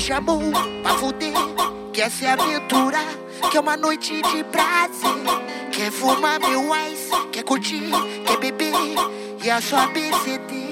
chamou pra fuder, quer se aventurar, quer uma noite de prazer. Quer fumar meu ice, quer curtir, quer beber e a sua BCD.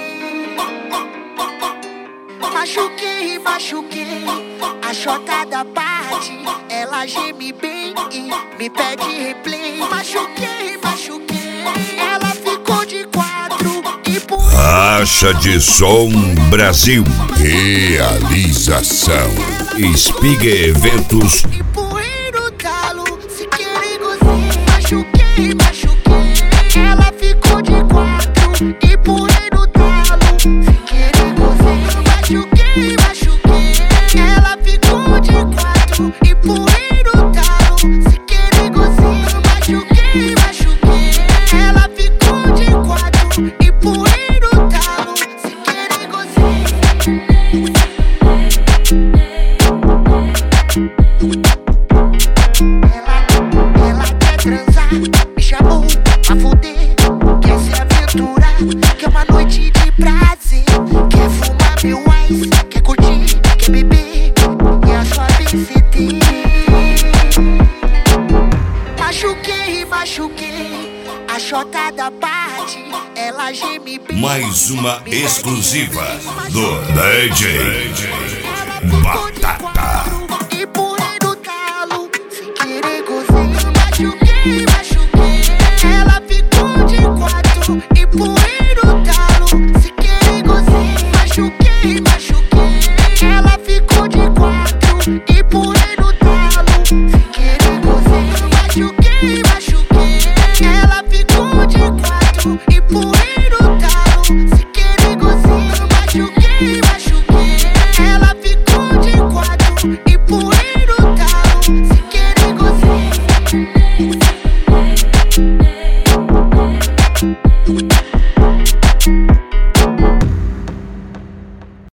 Machuquei, machuquei a chota da parte, ela geme bem e me pede replay. Machuquei, machuquei, ela ficou de quatro e por Caixa de Som Brasil. Realização Espiga Eventos. empurrei no talo, se querer gozei. Machuquei, machuquei, ela ficou de quatro, empurrei no talo, se querer gozei. Machuquei, machuquei, ela ficou de quatro, empurrei no talo, se querer gozei. Machuquei, machuquei, ela ficou de quatro, empurrei no talo, se querer gozei. Ela quer transar, me chamou pra fuder, quer se aventurar, quer uma noite de prazer. Quer fumar meu ice, quer curtir, quer beber e a sua BCD. Machuquei, machuquei a chota da parte, ela geme bem. Mais uma exclusiva do DJ